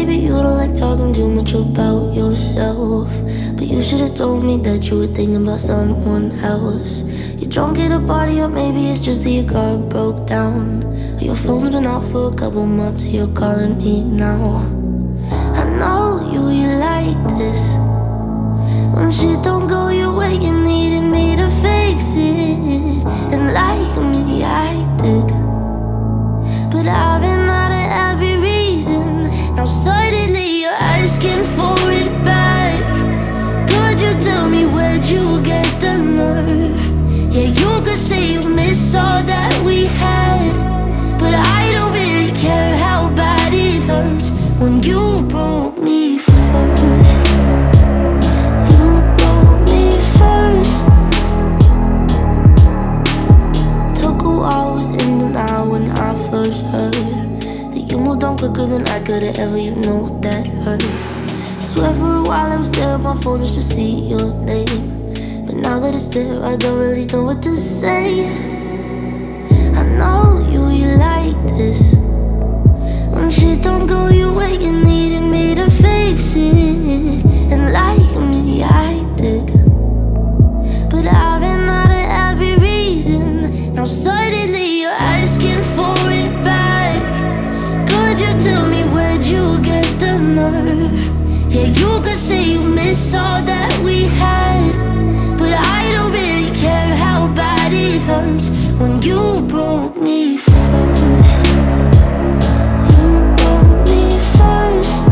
maybe you don't like talking too much about yourself, but you should've told me that you were thinking about someone else. You're drunk at a party, or maybe it's just that your car broke down. Or your phone's been off for a couple months, so you're calling me now. I know you like this. When shit don't go your way, you needed me to fix it. And like me, I did. But I've been out of every reason. Now suddenly you're asking for it back. Could you tell me where'd you get the nerve? Yeah, you could say you miss all that we had, but I don't really care how bad it hurts when you broke me first. You broke me first. Took a while, was in denial when I first heard that you moved on quicker than I could've ever, you know that hurt. Swear for a while I would stare at my phone just to see your name, but now that it's there, I don't really know what to say. I know you like this. When shit don't go your way, you needed me to fix it. And like me, I did. But I've been out of every reason. Now suddenly you're asking for it back. Could you tell me where'd you get the nerve? Yeah, you could say you miss all that we had, but I don't really care how bad it hurts when you broke me first. You broke me first.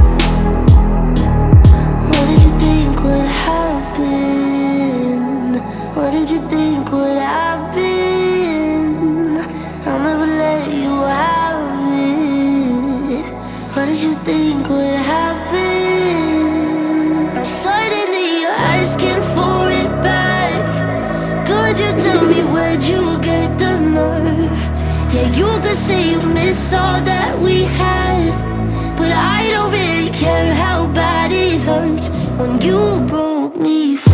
What did you think would happen? What did you think would happen? I'll never let you have it. What did you think would happen? Now suddenly you're asking for it back. Could you tell me where'd you get the nerve? Yeah, you could say you miss all that we had, but I don't really care how bad it hurts when you broke me.